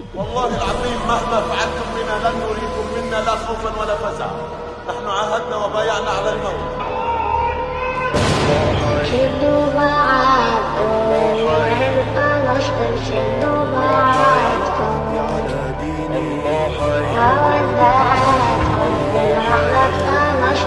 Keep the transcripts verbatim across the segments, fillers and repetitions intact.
والله العظيم مهما فعلتم بنا لن نريكم منا لا خوفا ولا فزعا. نحن عاهدنا وبايعنا على الموت. شدوا بعضكم والقمص شدوا بعضكم وودعتكم القمص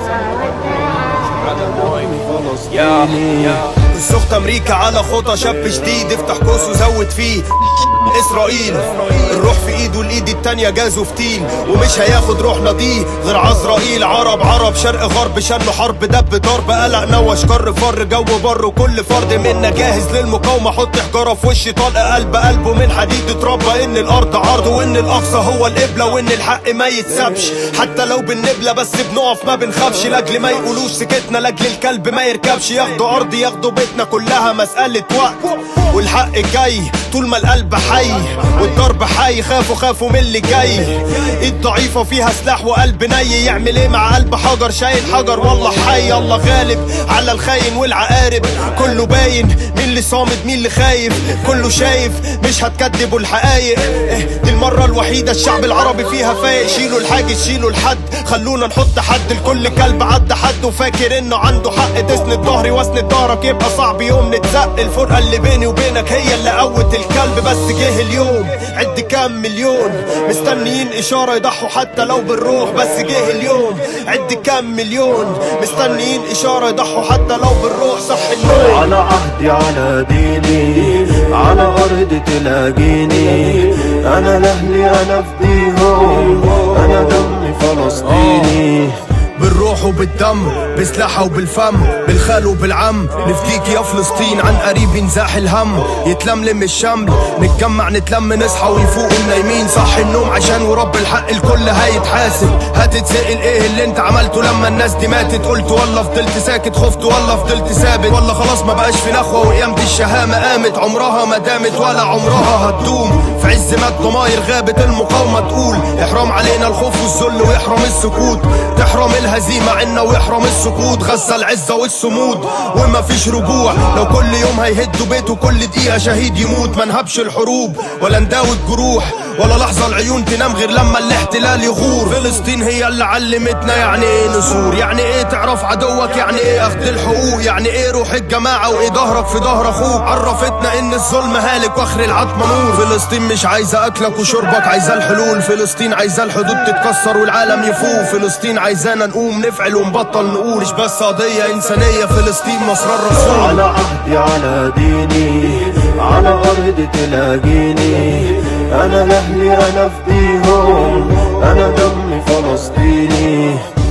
ودعتكم. السخط امريكا على خطى شاب جديد، افتح قوس وزود فيه اسرائيل. الروح في ايده الايد التانية جازوا فتيل، ومش هياخد روحنا دي غير عزرائيل. عرب عرب شرق غرب شنوا حرب دب ضرب قلق نوش كر فر جو بر، وكل فرد منا جاهز للمقاومة. حط حجارة في وشي طلق قلب قلبه من حديد اتربى ان الارض عرض، وان الاقصى هو القبلة، وان الحق ما يتسابش حتى لو بالنبلة. بس بنقف ما بنخافش لاجل ما يقولوش سكتنا، لاجل الكلب ما يركبش. ياخدوا ارضي ياخدوا بيتنا كلها مسألة وقت، والحق جاي طول ما القلب حي والضرب حي. خافوا خافوا من اللي جاي، ايد ضعيفة فيها سلاح وقلب ني. يعمل ايه مع قلب حجر شايل حجر والله حي. الله غالب على الخاين والعقارب، كله باين مين اللي صامد مين اللي خايف. كله شايف مش هتكدبوا الحقايق. دي المرة الوحيدة الشعب العربي فيها فايق. شيلوا الحاجز شيلوا الحد، خلونا نحط حد لكل كلب عدى حد وفاكر انه عنده حق. تسند ظهري واسند ظهرك يبقى صعب يوم نتزق. الفرقة اللي بيني وبينك هي اللي قوت الكلب. بس جه اليوم عد كام مليون مستنيين اشارة يضحوا حتى لو بالروح. بس جه اليوم عد كام مليون مستنيين اشارة يضحوا حتى لو بالروح. صح النوم على عهدي على ديني على ارض تلاقيني. انا لاهلي انا فديهم انا دمي فلسطيني. بالروح وبالدم بسلاحة وبالفم بالخال وبالعم. نفديك يا فلسطين عن قريب ينزاح الهم. يتلملم الشمل نتجمع نتلم نصحى ويفوق النايمين. صح النوم عشان ورب الحق الكل هيتحاسب. هتتسأل ايه اللي انت عملته لما الناس دي ماتت. قلت والله فضلت ساكت خفت والله فضلت ثابت. والله خلاص ما بقاش في نخوة وقيامة الشهامة قامت. عمرها ما دامت ولا عمرها هتدوم. في عز ما الضماير غابت المقاومة تقول احرام علينا الخوف والذل ويحرم السكوت. تحرم الهزيمة عنا ويحرم السكوت. غزة العزة والصمود وما فيش رجوع. لو كل يوم هيهدوا بيته كل دقيقة شهيد يموت. ما نهبش الحروب ولا نداوي الجروح ولا لحظة العيون تنام غير لما الاحتلال يغور. فلسطين هي اللي علمتنا يعني ايه نسور، يعني ايه تعرف عدوك، يعني ايه اخد الحقوق، يعني ايه روح الجماعة وايه ظهرك في ظهر اخوك. عرفتنا ان الظلم هالك واخر العتمة نور. فلسطين مش عايزة اكلك وشربك عايزة الحلول. فلسطين عايزة الحدود تتكسر والعالم يفوق. فلسطين عايزانا نقوم نفعل ونبطل نقول مش بس قضية انسانية. فلسطين مصر الرسول. على عهدي على ديني على ارض تلاقيني. انا لاهلي انا فديهم انا دمي فلسطيني.